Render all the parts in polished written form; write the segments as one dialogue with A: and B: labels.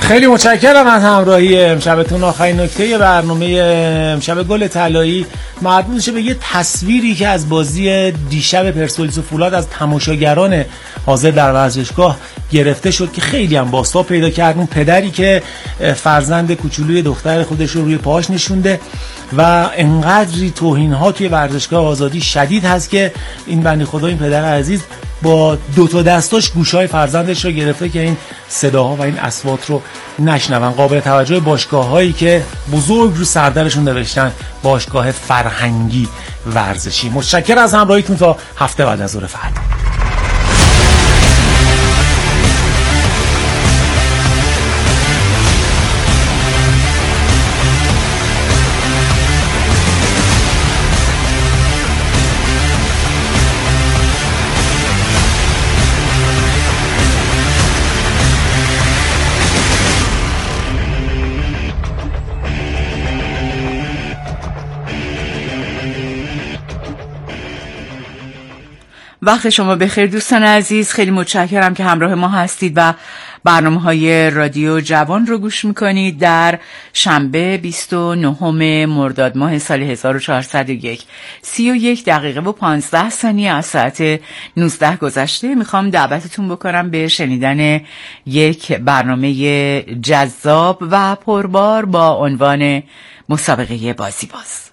A: خیلی متشکرم از همراهی امشبتون. آخرین نکته برنامه امشب گل طلایی مربوط میشه به یه تصویری که از بازی دیشب پرسپولیس و فولاد از تماشاگران حاضر در ورزشگاه گرفته شد که خیلی هم باستا پیدا کرد. اون پدری که فرزند کوچولوی دختر خودش رو روی پاهاش نشونده و انقدری توهین‌ها توی ورزشگاه آزادی شدید هست که این بنده خدا، این پدر عزیز، با دو تا دستاش گوشای فرزندش رو گرفته که این صداها و این اصوات رو نشنون. قابل توجه باشگاه‌هایی که بزرگ رو سردرشون نوشتن باشگاه فرهنگی ورزشی. متشکرم از همراهیتون تا هفته بعد از ظهر فردا.
B: وقت شما بخیر دوستان عزیز. خیلی متشکرم که همراه ما هستید و برنامه‌های رادیو جوان رو گوش میکنید. در شنبه 29 مرداد ماه سال 1401 31 دقیقه و 15 ثانیه از ساعت 19 گذشته میخوام دعوتتون بکنم به شنیدن یک برنامه جذاب و پربار با عنوان مسابقه بازی باز.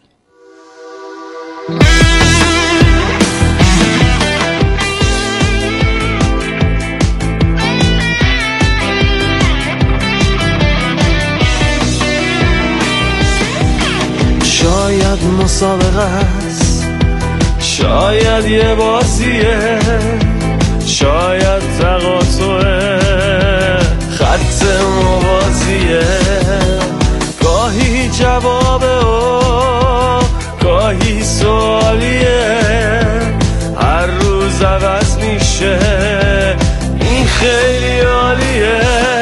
C: شاید مسابقه است، شاید یه بازیه، شاید تقاطع خط موازیه، گاهی جوابه و گاهی سوالیه، هر روز عوض میشه، این خیلی عالیه،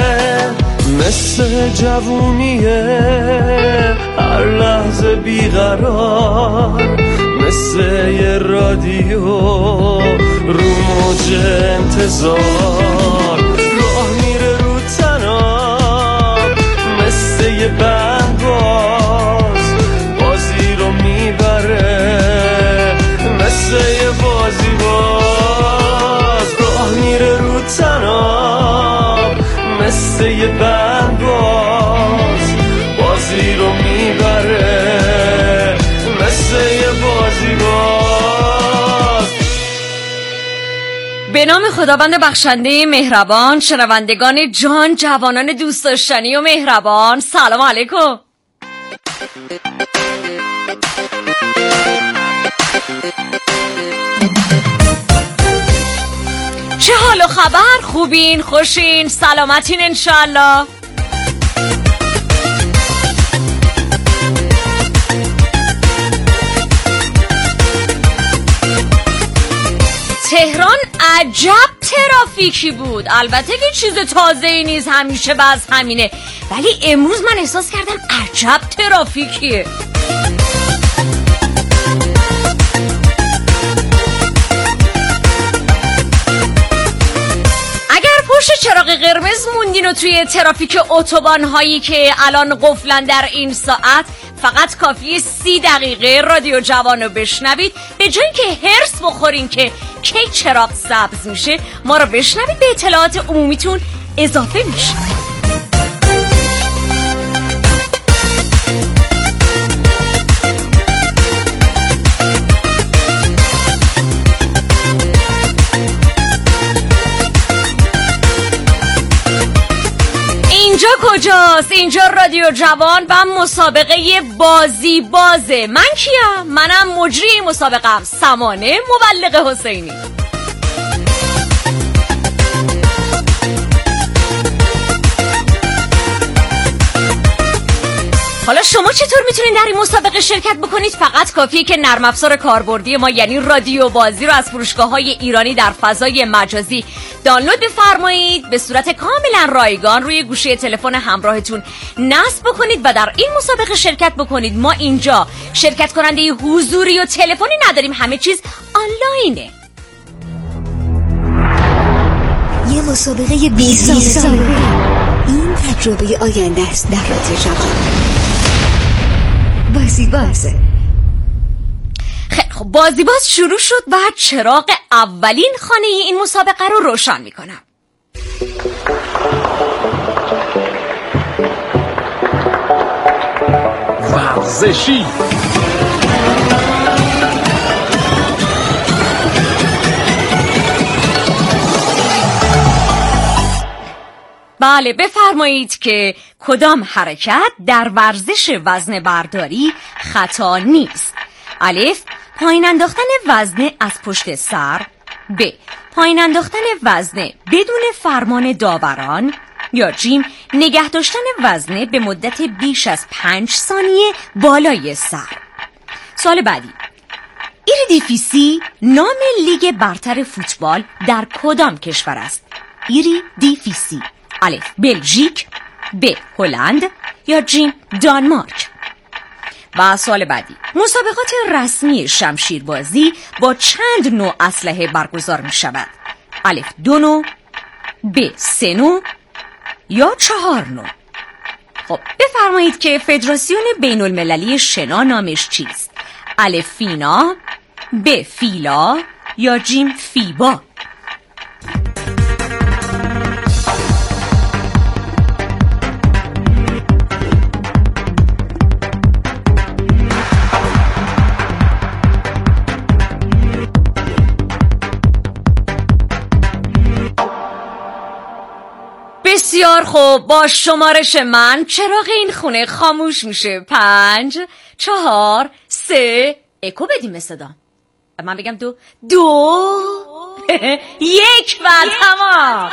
C: مثل جوونیه، هر لحظه بیقرار، مثل یه رادیو رو موج انتظار، راه میره رو تناب، مثل یه بند بازی رو میبره، مثل یه بازی باز، راه میره رو تناب، مثل یه بند بازی رو میبره، مثل یه بازی باز.
D: به نام خداوند بخشنده مهربان. شنوندگان جان، جوانان دوست داشتنی و مهربان، سلام علیکم. چه حال و خبر؟ خوبین؟ خوشین؟ سلامتین انشالله؟ تهران عجب ترافیکی بود. البته که چیز تازه‌ای نیست، همیشه باز همینه، ولی امروز من احساس کردم عجب ترافیکیه. پشت چراغ قرمز موندین و توی ترافیک اتوبان هایی که الان قفلن در این ساعت، فقط کافیه 30 دقیقه رادیو جوان رو بشنوید. به جایی که هرس بخورین که کی چراغ سبز میشه، ما رو بشنوید، به اطلاعات عمومیتون اضافه میشه. اینجا کجاست؟ اینجا رادیو جوان و مسابقه بازی بازه. من کیم؟ منم مجری مسابقم، سمانه مبلغ حسینی. حالا شما چطور میتونید در این مسابقه شرکت بکنید؟ فقط کافیه که نرم افزار کاربردی ما یعنی رادیو بازی رو از فروشگاه‌های ایرانی در فضای مجازی دانلود بفرمایید، به صورت کاملا رایگان روی گوشی تلفن همراهتون نصب بکنید و در این مسابقه شرکت بکنید. ما اینجا شرکت کننده حضوری و تلفنی نداریم، همه چیز آنلاینه.
E: یه مسابقه 20 ساله. این تجربه آینده است در رادیو جوان. بازی باز.
D: خیلی خب، بازی باز شروع شد و چراغ اولین خانه این مسابقه رو روشن میکنم.
F: ورزشی.
D: بله، بفرمایید که کدام حرکت در ورزش وزن برداری خطا نیست؟ الف، پایین انداختن وزنه از پشت سر. ب، پایین انداختن وزنه بدون فرمان داوران. یا جیم، نگه داشتن وزنه به مدت بیش از 5 ثانیه بالای سر. سوال بعدی، ایریدیفیسی نام لیگ برتر فوتبال در کدام کشور است؟ ایریدیفیسی. الف، بلژیک. ب، هلند. یا جیم، دانمارک. و سوال بعدی، مسابقات رسمی شمشیربازی با چند نوع اسلحه برگزار می شود؟ الف، 2 نوع. ب، 3 نوع. یا 4 نوع. خب بفرمایید که فدراسیون بین المللی شنا نامش چیست؟ الف، فینا. ب، فیلا. یا جیم، فیبا. بسیار خوب، با شمارش من چراغ این خونه خاموش میشه. 5 4 3. اکو بدیم صدا. من بگم 2 1 و تمام.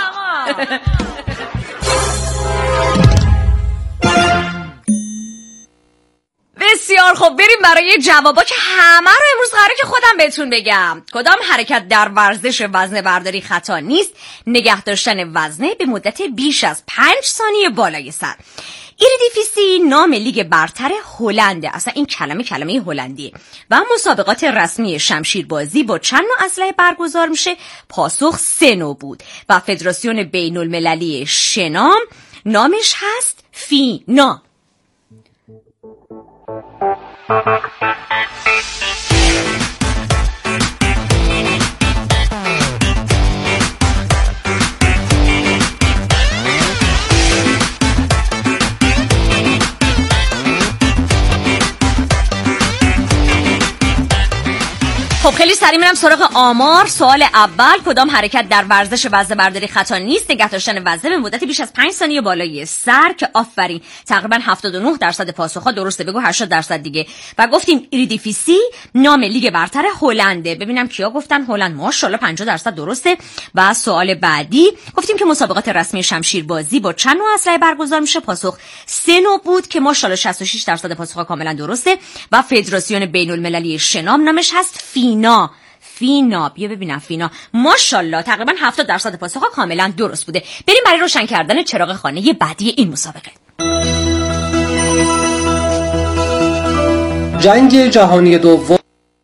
D: بسیار خوب، بریم برای جوابا که همه رو امروز قراره که خودم بهتون بگم. کدام حرکت در ورزش وزن برداری خطا نیست؟ نگه داشتن وزنه به مدت بیش از 5 ثانیه بالای سر. ایریدیفیسی نام لیگ برتر هلنده. اصلا این کلمه هلندیه. و مسابقات رسمی شمشیربازی با چند نوع اسلحه برگزار میشه؟ پاسخ 3 نوع بود. و فدراسیون بین المللی شنا نامش هست فینا. خب خیلی سریع میرم سراغ آمار. سوال اول، کدام حرکت در ورزش وزنه برداری خطا نیست؟ نگه داشتن وزنه به مدت بیش از 5 ثانیه بالای سر، که آفرین، تقریبا 79% پاسخ‌ها درسته. بگو 80% دیگه. و گفتیم ایریدیفیسی نام لیگ برتر هلنده. ببینم کیا گفتن هلند. ماشاءالله 50% درسته. و سوال بعدی گفتیم که مسابقات رسمی شمشیربازی با چند نوع اسلحه برگزار میشه؟ پاسخ 3 نوع بود که ماشاءالله 66% پاسخ‌ها کاملا درسته. و فدراسیون بین المللی شنا نامش هست فینا. بیا ببینم فینا. ماشاءالله تقریبا 70% پاسخ‌ها کاملا درست بوده. بریم برای روشن کردن چراغ خانه بعدی این مسابقه.
G: جنگ جهانی دوم.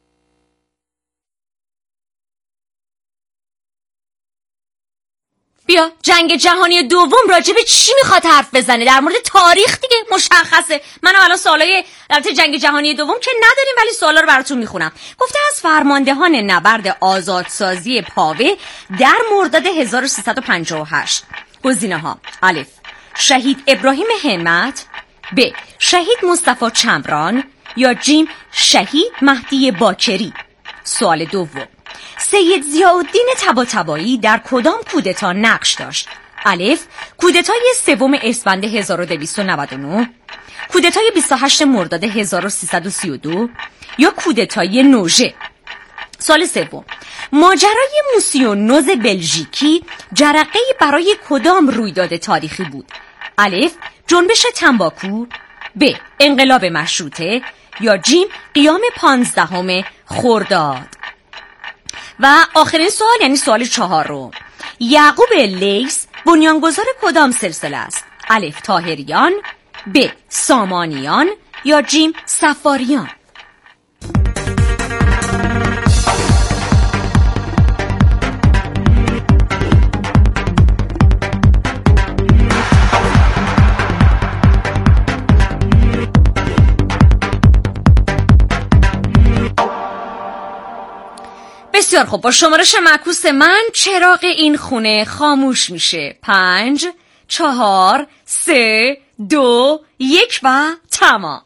D: بیا، جنگ جهانی دوم راجع به چی میخواد حرف بزنه؟ در مورد تاریخ دیگه، مشخصه. منم الان سوالای البته جنگ جهانی دوم که نداریم، ولی سوالا رو براتون میخونم. گفته از فرماندهان نبرد آزادسازی پاوه در مرداد 1358. گزینه‌ها: الف، شهید ابراهیم همت. ب، شهید مصطفی چمران. یا جیم، شهید مهدی باکری. سوال دوم، سید ضیاءالدین طباطبایی در کدام کودتا نقش داشت؟ الف، کودتای 3 اسفند 1299. کودتای 28 مرداد 1332. یا کودتای نوژه. سوال سوم، ماجرای موسیونوز بلژیکی جرقه‌ای برای کدام رویداد تاریخی بود؟ الف، جنبش تنباکو. ب، انقلاب مشروطه. یا جیم، قیام 15 خرداد. و آخرین سوال، یعنی سوال 4، یعقوب لیث بنیانگذار کدام سلسله است؟ الف، طاهریان. ب، سامانیان. یا جیم، صفاریان. بسیار خب، با شمارش معکوس من چراغ این خونه خاموش میشه. 5 4 3 2 1 و تمام.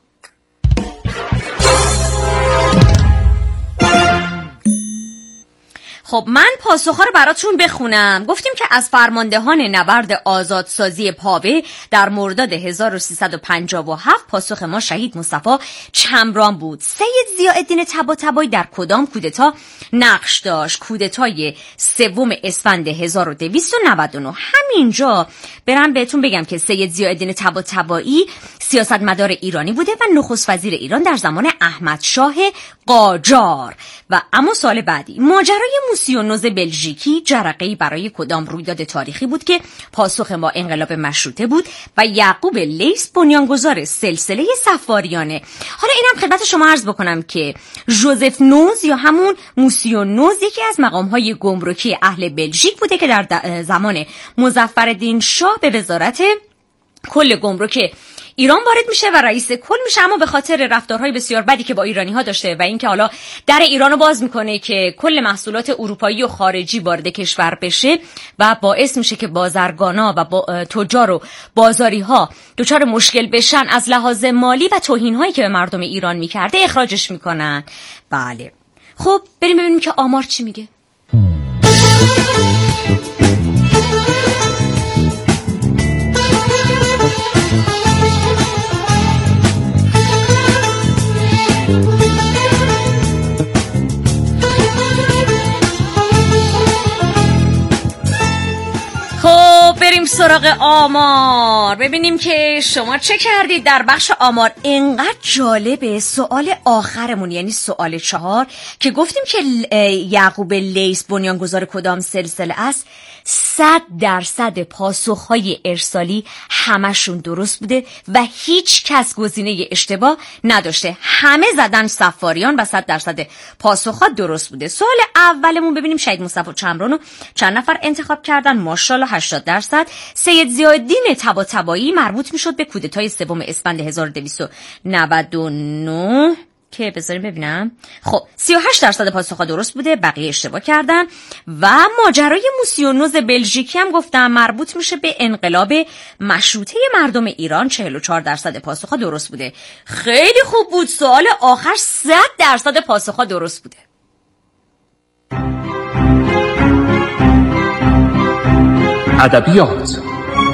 D: خب من پاسخ‌ها رو براتون بخونم. گفتیم که از فرماندهان نبرد آزادسازی پاوه در مرداد 1357 پاسخ ما شهید مصطفی چمران بود. سید ضیاءالدین طباطبایی در کدام کودتا نقش داشت؟ کودتای 3 اسفند 1299. همینجا برم بهتون بگم که سید ضیاءالدین طباطبایی سیاستمدار ایرانی بوده و نخست وزیر ایران در زمان احمدشاه قاجار. و اما سال بعدی ماجرای موسیونوز بلژیکی جرقه‌ای برای کدام رویداد تاریخی بود که پاسخ ما انقلاب مشروطه بود و یعقوب لیث بنیانگذار سلسله صفاریانه. حالا اینم خدمت شما عرض بکنم که ژوزف نوز یا همون موسیونوز یکی از مقام‌های گمرکی اهل بلژیک بوده که در زمان مظفرالدین شاه به وزارت کل گمرک ایران وارد میشه و رئیس کل میشه، اما به خاطر رفتارهای بسیار بدی که با ایرانی‌ها داشته و اینکه حالا در ایرانو باز میکنه که کل محصولات اروپایی و خارجی وارد کشور بشه و باعث میشه که بازرگانا و تجار و بازاری‌ها دچار مشکل بشن از لحاظ مالی و توهین‌هایی که به مردم ایران میکرده، اخراجش میکنن. بله خب بریم ببینیم که آمار چی میگه. بریم سراغ آمار ببینیم که شما چه کردید در بخش آمار. اینقدر جالبه سوال آخرمون، یعنی سوال 4 که گفتیم که یعقوب لیث بنیانگذار کدام سلسله است. 100% پاسخهای ارسالی همشون درست بوده و هیچ کس گزینه اشتباه نداشته. همه زدن صفاریان و 100% پاسخها درست بوده. سوال اولمون ببینیم شهید مصطفی چمرانو چند نفر انتخاب کردن؟ ماشاءالله 80%. سید ضیاءالدین طباطبایی مربوط میشد به کودتای 3 اسفند 1299 که بذاریم ببینم. خب 38% پاسخها درست بوده، بقیه اشتباه کردن. و ماجرای موسیونوز بلژیکی هم گفتم مربوط میشه به انقلاب مشروطه مردم ایران. 44% پاسخها درست بوده. خیلی خوب بود. سوال آخر 100% پاسخها درست بوده.
F: ادبیات.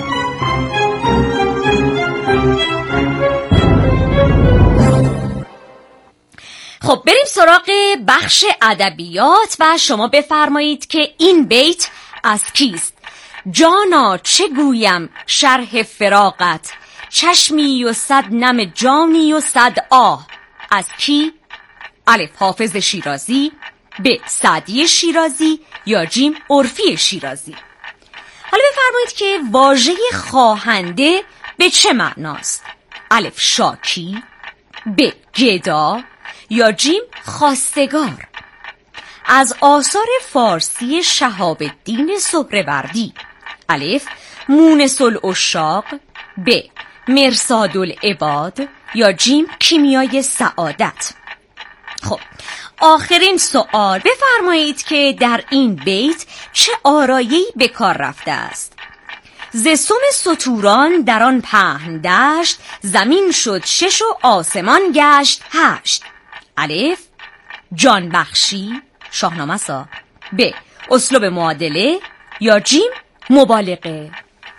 D: خب بریم سراغ بخش ادبیات و شما بفرمایید که این بیت از کیست؟ جانا چه گویم شرح فراقت، چشمی و 100 نم جانی و 100 آه. از کی؟ الف حافظ شیرازی، ب سعدی شیرازی یا جیم عرفی شیرازی. حالا بفرمایید که واژه خواهنده به چه معناست؟ الف شاکی، ب گدا یا جیم خواستگار. از آثار فارسی شهاب الدین سهروردی. الف مونس العشاق، ب مرصاد العباد یا جیم کیمیای سعادت. خب آخرین سوال بفرمایید که در این بیت چه آرایه‌ای به کار رفته است؟ ز سم ستوران در آن پهن دشت، زمین شد 6 و آسمان گشت 8. الف جان بخشی شاهنامه سا، ب اسلوب معادله یا جیم مبالغه.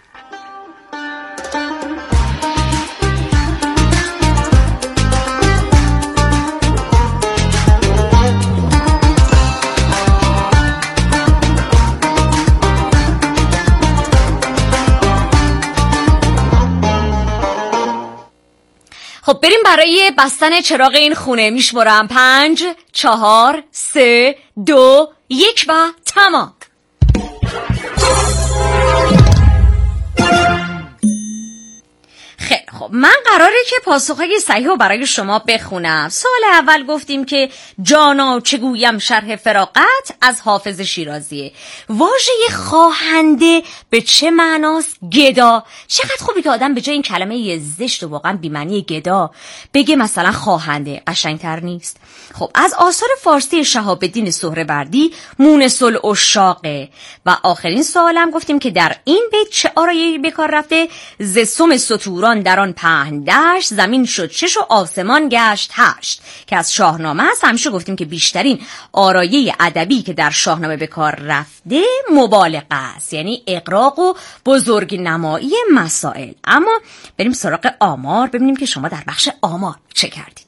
D: خب بریم برای بستن چراغ این خونه. میشمارم 5 4 3 2 1 و تمام. خیلی خب من قراره که پاسخهای صحیح رو برای شما بخونم. سوال اول گفتیم که جانا چه گویم شرح فراقت از حافظ شیرازیه. واژه خواهنده به چه معناست؟ گدا. چقدر خوبی که آدم به جای این کلمه زشت و واقعا بی‌معنی گدا بگه مثلا خواهنده. قشنگتر نیست؟ خب از آثار فارسی شهاب الدین سهروردی مونس العشاقه. و آخرین سوالم گفتیم که در این بیت چه آرایه‌ای به کار رفته؟ ز سم ستوران در آن پهن دشت، زمین شد 6 و آسمان گشت 8 که از شاهنامه است. همیشه گفتیم که بیشترین آرایه ادبی که در شاهنامه به کار رفته مبالغه است، یعنی اغراق و بزرگ نمایی مسائل. اما بریم سراغ آمار، ببینیم که شما در بخش آمار چه کردید.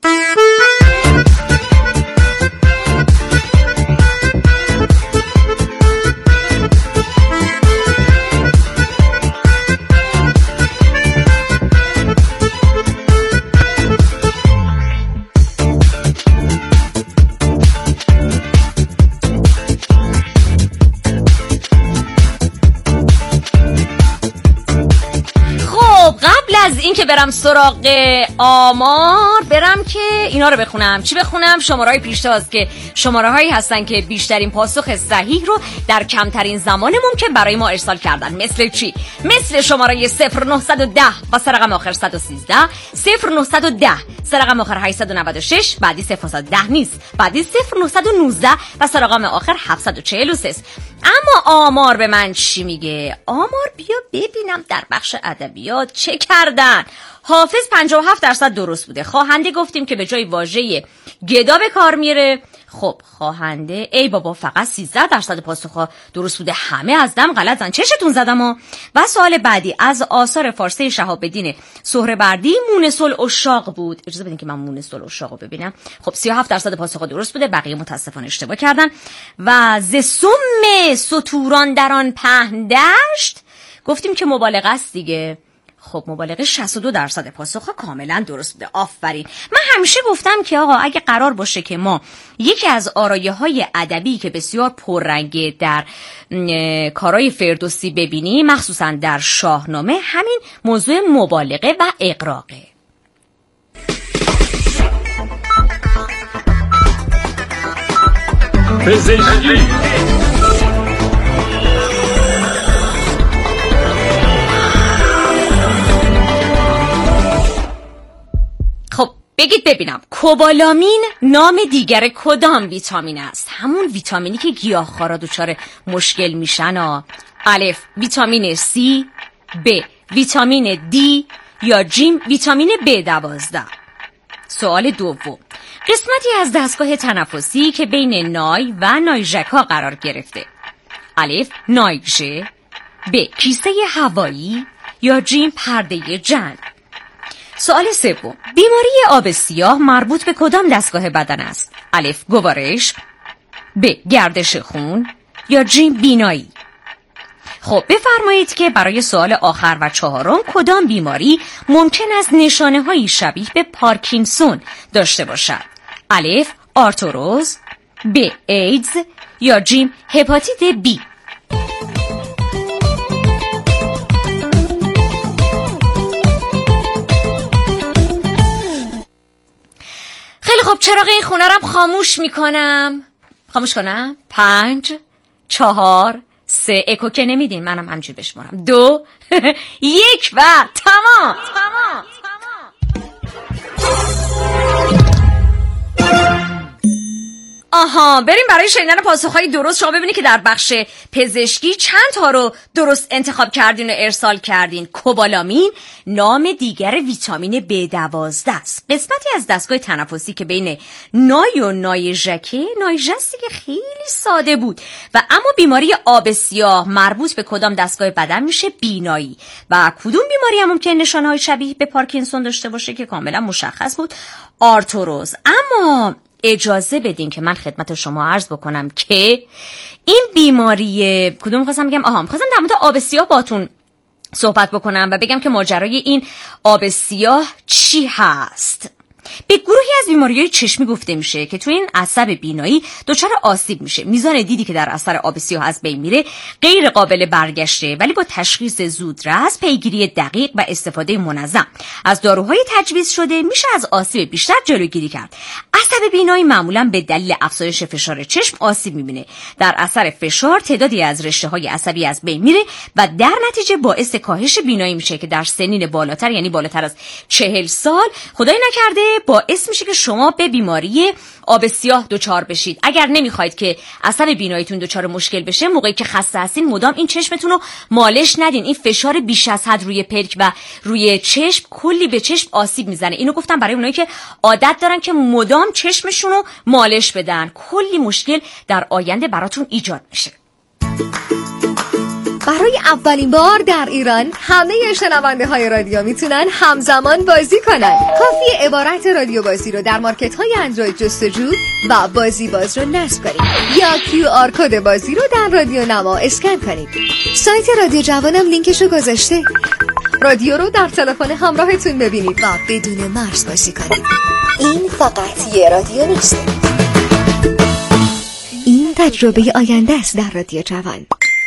D: از این که برم سراغ آمار، برم که اینا رو بخونم. چی بخونم؟ شماره‌های پیشتاز که شماره‌هایی هستن که بیشترین پاسخ صحیح رو در کمترین زمان ممکن برای ما ارسال کردن. مثل چی؟ مثل شماره 0910 و سرقم آخر 113، 0910 سرقم آخر 896، بعدی 010 نیست، بعدی 0919 و سرقم آخر 743. اما آمار به من چی میگه؟ آمار بیا ببینم در بخش ادبیات چه کردن. حافظ 57% درست بوده. خواهنده گفتیم که به جای واژه گدا به کار میره. خب خواهنده ای بابا فقط 13% پاسخها درست بوده. همه از دم غلطن. چشتون زدم. و سوال بعدی از آثار فارسی شهاب الدین سهروردی مونس العشاق بود. اجازه بدین که من مونس العشاق رو ببینم. خب 37% پاسخها درست بوده، بقیه متاسفانه اشتباه کردن. و ز سم ستوران در آن پهن دشت گفتیم که مبالغه است دیگه. خب مبالغه 62% پاسخها کاملا درست بوده. آفرین. من همیشه گفتم که آقا اگه قرار باشه که ما یکی از آرایه‌های ادبی که بسیار پررنگه در کارهای فردوسی ببینیم، مخصوصا در شاهنامه، همین موضوع مبالغه و اغراقه.
F: پزشکی
D: بگید ببینم، کوبالامین نام دیگر کدام ویتامین است؟ همون ویتامینی که گیاهخوارا دچار مشکل میشن. الف ویتامین C، ب ویتامین D یا جیم ویتامین B12. سوال دوم، قسمتی از دستگاه تنفسی که بین نای و نایژکا قرار گرفته. الف نایژه، ب کیسه هوایی یا جیم پرده جلد. سوال سوم، بیماری آب سیاه مربوط به کدام دستگاه بدن است؟ الف گوارش، ب گردش خون یا جیم بینایی. خب بفرمایید که برای سوال آخر و چهارم کدام بیماری ممکن است نشانه‌هایی شبیه به پارکینسون داشته باشد؟ الف آرتروز، ب ایدز یا جیم هپاتیت بی. خب چراغ این خونه رو خاموش میکنم. خاموش کنم. 5 4 3 اکو که نمیدین، منم همجوری بشمارم. 2 1 و تمام. آها، بریم برای شنیدن پاسخهای درست. شما ببینید که در بخش پزشکی چند تا رو درست انتخاب کردین و ارسال کردین. کوبالامین نام دیگر ویتامین B12 است. قسمتی از دستگاه تنفسی که بین نای و نایژکه، نایژستی که خیلی ساده بود. و اما بیماری آب سیاه مربوط به کدام دستگاه بدن میشه؟ بینایی. و کدوم بیماری هم ممکن نشانه‌های شبیه به پارکینسون داشته باشه که کاملا مشخص بود؟ آرتروز. اما اجازه بدین که من خدمت شما عرض بکنم که این بیماری کدوم خواستم بگم؟ خواستم در مورد آب سیاه باتون صحبت بکنم و بگم که ماجرای این آب سیاه چی هست. به گروهی از بیماری‌های چشمی گفته میشه که تو این عصب بینایی دچار آسیب میشه. میزان دیدی که در اثر آب سیاه از بین میره غیر قابل برگشته، ولی با تشخیص زودرس، پیگیری دقیق و استفاده منظم از داروهای تجویز شده میشه از آسیب بیشتر جلوگیری کرد. عصب بینایی معمولا به دلیل افزایش فشار چشم آسیب میبینه. در اثر فشار تعدادی از رشته‌های عصبی از بین میره و در نتیجه باعث کاهش بینایی میشه که در سنین بالاتر، یعنی بالاتر از 40 سال، خدای نکرده باعث میشه که شما به بیماری آب سیاه دچار بشید. اگر نمیخواید که عصب بیناییتون دچار مشکل بشه، موقعی که خسته هستین مدام این چشمتون رو مالش ندین. این فشار بیش از حد روی پلک و روی چشم کلی به چشم آسیب میزنه. اینو گفتم برای اونایی که عادت دارن که مدام چشمشون رو مالش بدن، کلی مشکل در آینده براتون ایجاد میشه.
H: برای اولین بار در ایران همه شنونده های رادیو میتونن همزمان بازی کنن. کافیه عبارت رادیو بازی رو در مارکت های اندروید جستجو و بازی باز رو نصب کنید یا QR کد بازی رو در رادیو نما اسکن کنید. سایت رادیو جوانم لینکشو گذاشته. رادیو رو در تلفن همراهتون ببینید و بدون مرز بازی کنید.
E: این فقط یه رادیو نیست، این تجربه آینده است در رادیو جوان.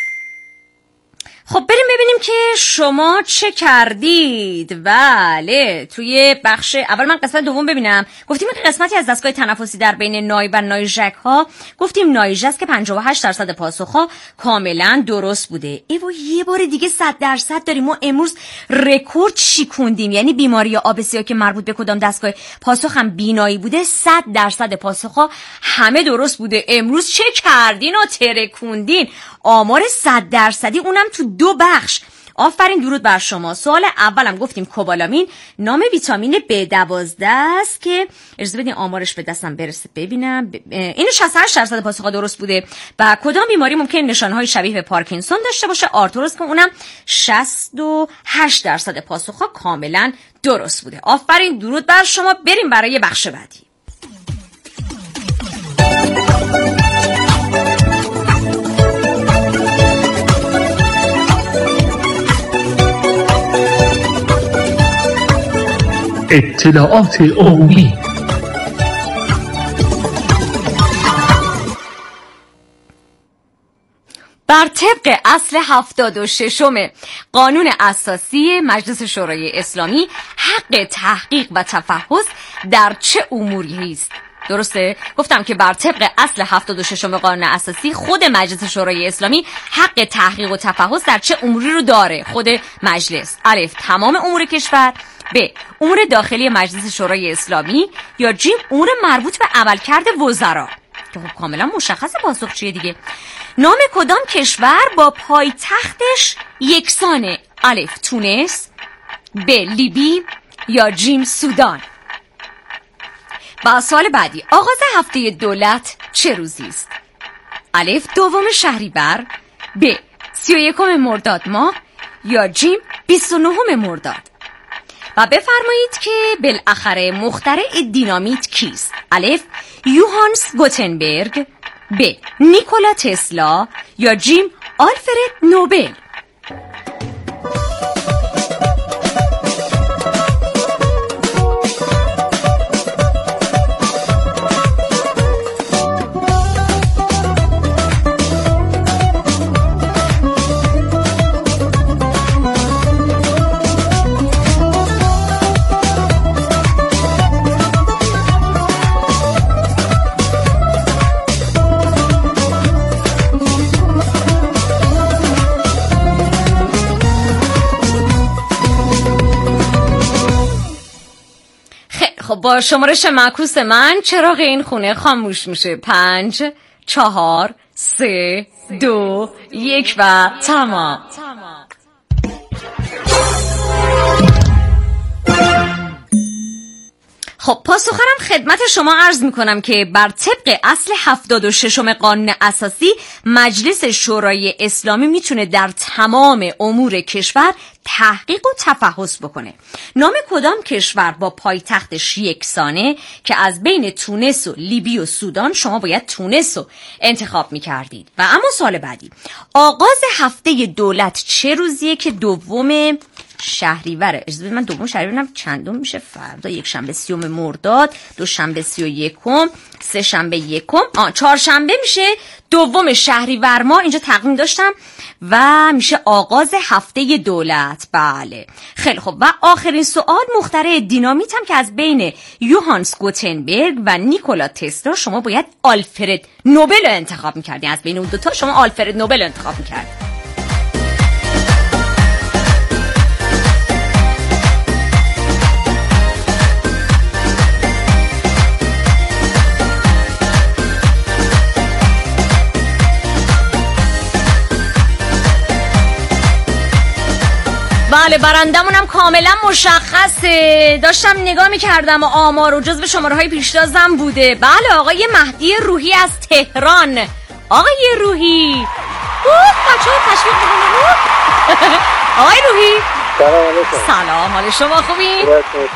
D: خب بریم ببینیم که شما چه کردید. بله، توی بخش اول من قسمت دوم ببینم. گفتیم که قسمتی از دستگاه تنفسی در بین نای و نایژک ها، گفتیم نایژک که 58% پاسخ ها کاملا درست بوده. ایوا یه بار دیگه 100% داریم. ما امروز رکورد شیکوندیم، یعنی بیماری آب سیاه که مربوط به کدام دستگاه پاسخ هم بینایی بوده 100% پاسخ ها همه درست بوده. امروز چه کردین و ترکوندین؟ آمار 100%ی اونم تو 2 بخش. آفرین، درود بر شما. سوال اولم گفتیم کوبالامین نام ویتامین B12 است که اجازه بدین آمارش به دستم برسه ببینم. اینو 68% پاسخ درست بوده. و کدام بیماری ممکن نشانه‌های شبیه به پارکینسون داشته باشه؟ آرتروز که اونم 68% پاسخ کاملا درست بوده. آفرین، درود بر شما. بریم برای بخش بعدی.
F: اطلاعات عمومی.
D: بر طبق اصل 76 قانون اساسی مجلس شورای اسلامی، حق تحقیق و تفحص در چه اموری است؟ درسته؟ گفتم که بر طبق اصل 76 قانون اساسی خود مجلس شورای اسلامی حق تحقیق و تفحص در چه اموری رو داره؟ خود مجلس. الف، تمام امور کشور. ب، امور داخلی مجلس شورای اسلامی. یا ج، امور مربوط به عملکرد وزرا. که خب کاملا مشخص پاسخ چیه دیگه. نام کدام کشور با پایتختش یکسانه؟ الف، تونس. ب، لیبی. یا جیم، سودان. با سوال بعدی، آغاز هفته دولت چه روزی است؟ الف، 2 شهریور. ب، 31 مرداد ماه. یا جیم، 29 مرداد. و بفرمایید که بالاخره مخترع دینامیت کیست؟ الف، یوهانس گوتنبرگ. ب، نیکولا تسلا. یا جیم، آلفرد نوبل. خب با شمارش معکوس من چراغ این خونه خاموش میشه. 5 4 3 2 1 و تمام. خب پاسخرم خدمت شما عرض میکنم که بر طبق اصل 76 قانون اساسی مجلس شورای اسلامی میتونه در تمام امور کشور تحقیق و تفحص بکنه. نام کدام کشور با پایتختش یکسانه؟ که از بین تونس و لیبی و سودان شما باید تونس رو انتخاب میکردید. و اما سوال بعدی، آغاز هفته دولت چه روزیه؟ که 2 شهریور، اجازه بدید من دوم شهریور چندم میشه؟ فردا یک شنبه 30 مرداد، دوشنبه 31، سه شنبه 1، چهارشنبه میشه دوم شهریور ماه. اینجا تقویم داشتم و میشه آغاز هفته دولت. بله خیلی خوب. و آخرین سوال، مخترع دینامیت هم که از بین یوهانس گوتنبرگ و نیکولا تسلا شما باید آلفرد نوبل رو انتخاب میکردین. از بین اون دوتا شما آلفرد نوبل رو انتخاب میکردین. بله برندمون هم کاملا مشخصه. داشتم نگاه میکردم و آمار و جزو شماره های پیشتازم بوده. بله آقای مهدی روحی از تهران. آقای روحی بچه های تشویق بکنم. آقای روحی سلام، حال شما خوبی؟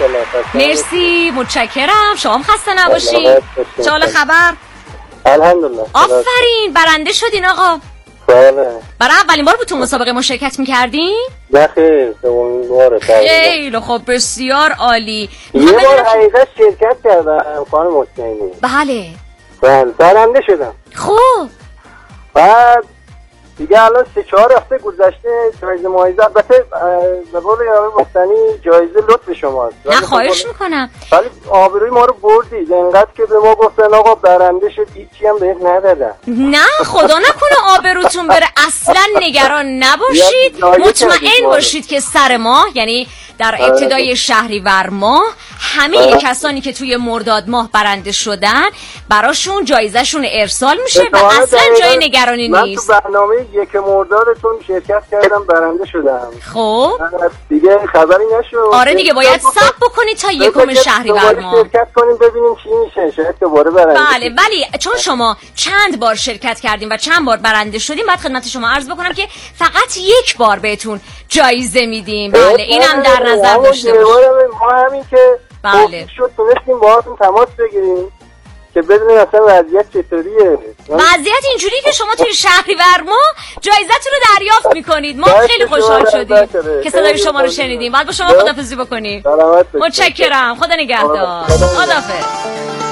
D: مرسی متشکرم. شما هم خسته نباشین. چه حال خبر؟
I: الحمدلله.
D: آفرین برنده شدین آقا.
I: بله.
D: برای اولین بار بود تو مسابقه مشارکت میکردین؟
I: نه خیلی سومین باره.
D: خیلی خب بسیار عالی.
I: یه بار حقیقت شرکت کردم خانم حسینی.
D: بله
I: برنده شدم.
D: خوب.
I: بعد دیگه الان 3-4 هفته گذشته جایزه مایزه، البته به قول آقای مستنی جایزه لطف شماست.
D: نه خواهش میکنم.
I: ولی آبروی ما رو بردید انقدر که به ما گفتن آقا برنده شد هیچی هم بهت ندادن.
D: نه خدا نکنه آبروتون بره، اصلا نگران نباشید. مطمئن باشید که سر ماه، یعنی در ابتدای شهریور ماه، همه کسانی که توی مرداد ماه برنده شدن براشون جایزهشون ارسال میشه و اصلا جای نگرانی نیست.
I: من تو برنامه 1 مردادتون شرکت کردم برنده شدم.
D: خب
I: دیگه خبری نشد.
D: آره دیگه باید صبر بکنید تا 1 شهریور ماه
I: شرکت کنیم ببینیم چی میشه. شاید دوباره برنده.
D: بله ولی چون شما چند بار شرکت کردیم و چند بار برنده شدیم، بعد خدمت شما عرض بکنم که فقط 1 بار بهتون جایزه میدیم. بله اینم در نظر داشته باشید.
I: ما همین که
D: بله
I: شد تونستیم باهاتون تماس بگیریم که بدونیم اصلا وضعیت چطوریه.
D: وضعیت اینجوری که شما توی شهریور ماه جایزتون رو دریافت میکنید. ما خیلی خوشحال شدیم که صدای شما رو شنیدیم. بعد با شما خداحافظی بکنیم. متشکرم. خدا نگهدار. خداحافظ.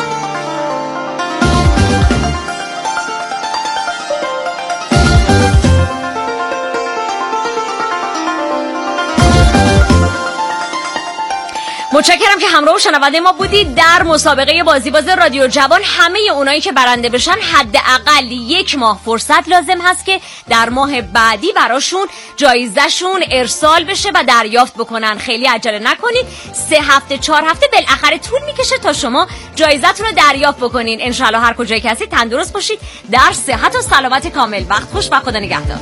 D: متشکرم که همراه شنونده ما بودید در مسابقه بازیباز رادیو جوان. همه اونایی که برنده بشن حداقل 1 ماه فرصت لازم هست که در ماه بعدی براشون جایزهشون ارسال بشه و دریافت بکنن. خیلی عجله نکنید. 3 هفته 4 هفته بالاخره طول میکشه تا شما جایزتون رو دریافت بکنین. ان شاء الله هر کجای که هستید تندرست باشید، در صحت و سلامت کامل. وقت خوش و خدا نگهدار.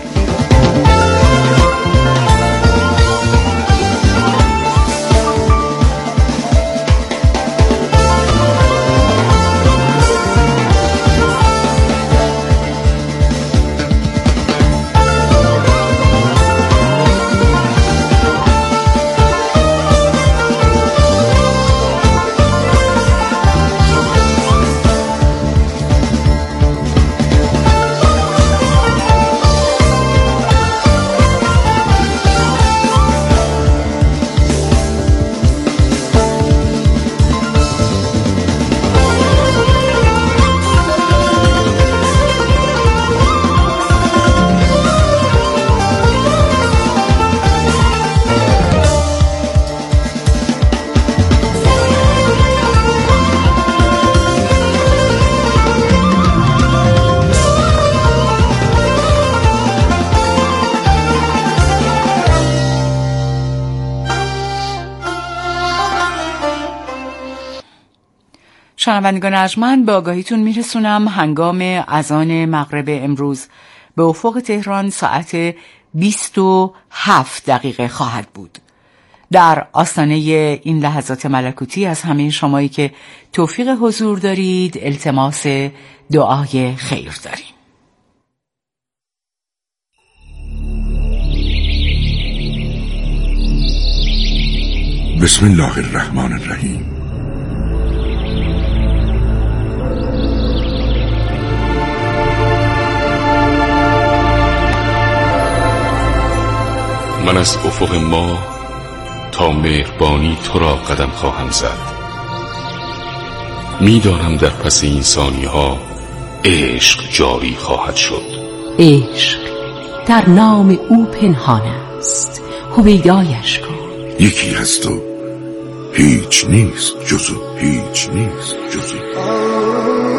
B: شنوندگان ارجمند، به آگاهیتون میرسونم هنگام اذان مغرب امروز به افق تهران ساعت 27 خواهد بود. در آستانه این لحظات ملکوتی از همه شمایی که توفیق حضور دارید التماس دعای خیر داریم.
J: بسم الله الرحمن الرحیم. من از افق ماه تا مهربانی تو را قدم خواهم زد. میدانم در پس این ثانیه ها عشق جاری خواهد شد.
K: عشق در نام او پنهان است، هویدایش کن.
J: یکی هست و هیچ نیست جزو هیچ نیست جزو